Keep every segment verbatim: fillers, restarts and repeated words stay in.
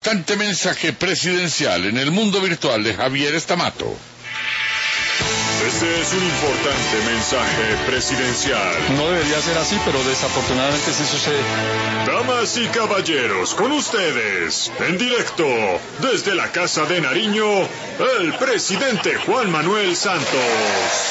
importante mensaje presidencial en el mundo virtual de Javier Estamato. Este es un importante mensaje presidencial. No debería ser así, pero desafortunadamente sí sucede. Damas y caballeros, con ustedes, en directo, desde la Casa de Nariño, el presidente Juan Manuel Santos.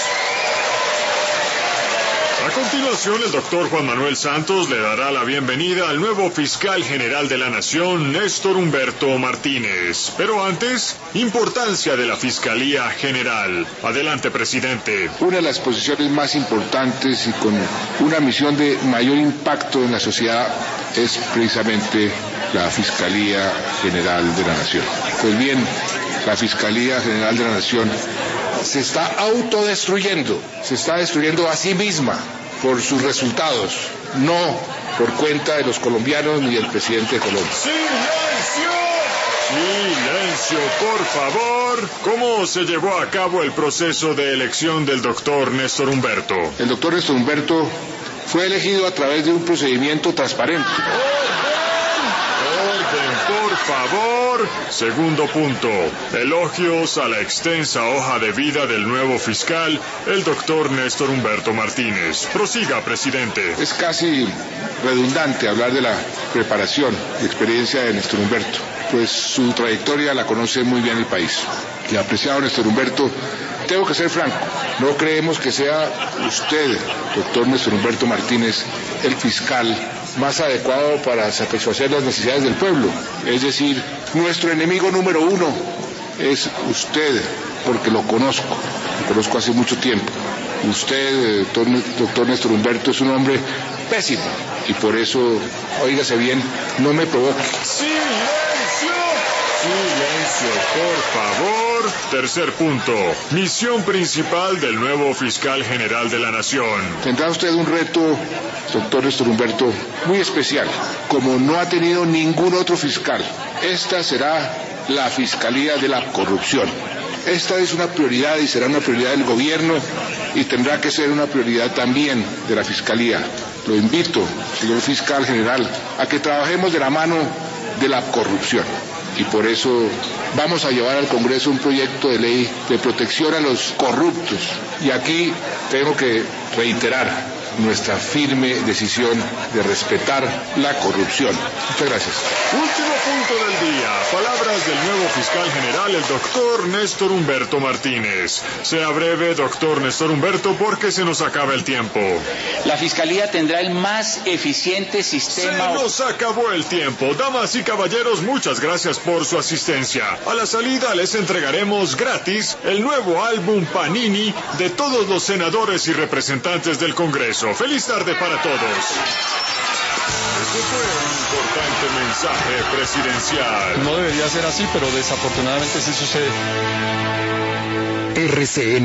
A continuación, el doctor Juan Manuel Santos le dará la bienvenida al nuevo fiscal general de la Nación, Néstor Humberto Martínez. Pero antes, importancia de la Fiscalía General. Adelante, presidente. Una de las posiciones más importantes y con una misión de mayor impacto en la sociedad es precisamente la Fiscalía General de la Nación. Pues bien, la Fiscalía General de la Nación se está autodestruyendo, se está destruyendo a sí misma por sus resultados, no por cuenta de los colombianos ni del presidente de Colombia. ¡Silencio! ¡Silencio, por favor! ¿Cómo se llevó a cabo el proceso de elección del doctor Néstor Humberto? El doctor Néstor Humberto fue elegido a través de un procedimiento transparente. Por favor. Segundo punto. Elogios a la extensa hoja de vida del nuevo fiscal, el doctor Néstor Humberto Martínez. Prosiga, presidente. Es casi redundante hablar de la preparación y experiencia de Néstor Humberto, pues su trayectoria la conoce muy bien el país. Y apreciado Néstor Humberto, tengo que ser franco, no creemos que sea usted, doctor Néstor Humberto Martínez, el fiscal más adecuado para satisfacer las necesidades del pueblo. Es decir, nuestro enemigo número uno es usted, porque lo conozco, lo conozco hace mucho tiempo. Usted, doctor, doctor Néstor Humberto, es un hombre pésimo, y por eso, óigase bien, no me provoque. ¡Silencio! ¡Silencio, por favor! Tercer punto. Misión principal del nuevo fiscal general de la Nación. Tendrá usted un reto, doctor Néstor Humberto, muy especial, como no ha tenido ningún otro fiscal. Esta será la Fiscalía de la Corrupción. Esta es una prioridad y será una prioridad del gobierno y tendrá que ser una prioridad también de la Fiscalía. Lo invito, señor fiscal general, a que trabajemos de la mano de la corrupción. Y por eso vamos a llevar al Congreso un proyecto de ley de protección a los corruptos. Y aquí tengo que reiterar nuestra firme decisión de respetar la corrupción. Muchas gracias. Último punto del día. Palabras del nuevo fiscal general, el doctor Néstor Humberto Martínez. Sea breve, doctor Néstor Humberto, porque se nos acaba el tiempo. La Fiscalía tendrá el más eficiente sistema... Se nos acabó el tiempo. Damas y caballeros, muchas gracias por su asistencia. A la salida les entregaremos gratis el nuevo álbum Panini de todos los senadores y representantes del Congreso. ¡Feliz tarde para todos! Este fue un importante mensaje presidencial. No debería ser así, pero desafortunadamente sí sucede. R C N